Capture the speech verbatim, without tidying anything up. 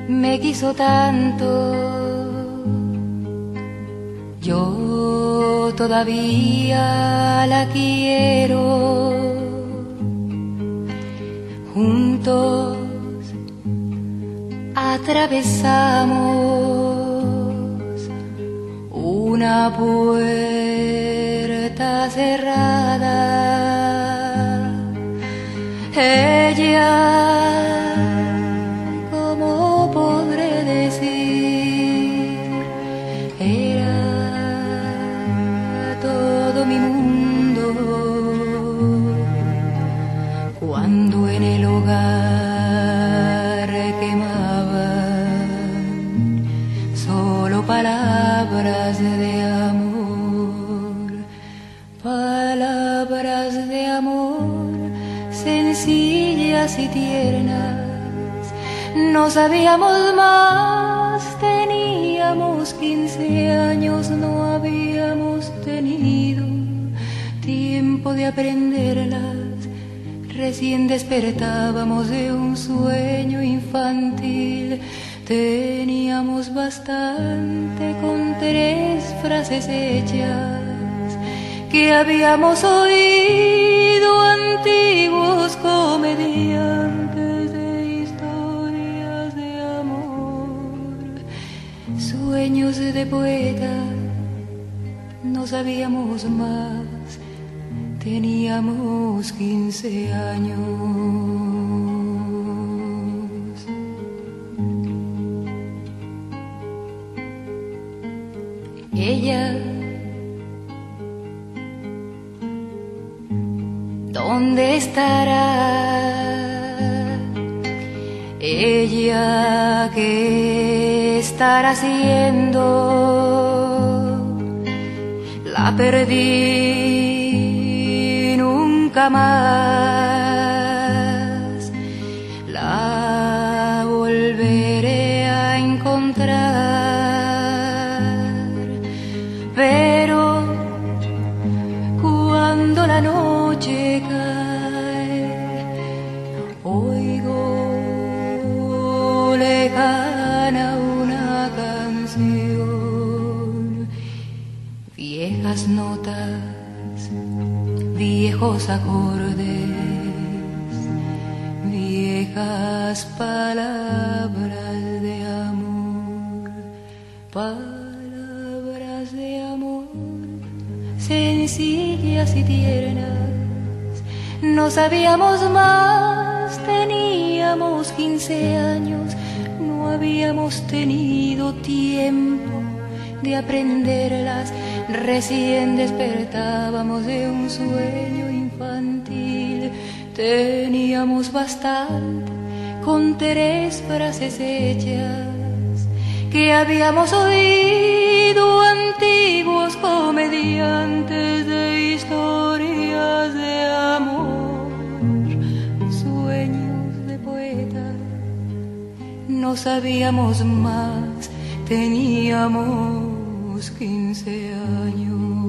me quiso tanto, yo todavía la quiero. Juntos atravesamos una puerta cerrada. Ella, ¿cómo podré decir? Era todo mi mundo. Cuando en el hogar quemaban solo palabras de amor, palabras de amor sencillas y tiernas. No sabíamos más, teníamos quince años, no habíamos tenido tiempo de aprenderlas. Recién despertábamos de un sueño infantil. Teníamos bastante con tres frases hechas que habíamos oído antiguos comediantes de historias de amor, sueños de poeta. No sabíamos más, teníamos quince años. Ella, ¿dónde estará? Ella, ¿qué estará haciendo? La perdí, nunca más la volveré a encontrar. Pero cuando la noche cae, oigo lejana una canción, viejas notas, viejos acordes, viejas palabras de amor, palabras de amor sencillas y tiernas. No sabíamos más, teníamos quince años, no habíamos tenido tiempo de aprenderlas. Recién despertábamos de un sueño infantil. Teníamos bastante con tres frases hechas que habíamos oído antiguos comediantes de historias de amor, sueños de poeta. No sabíamos más, teníamos quince años.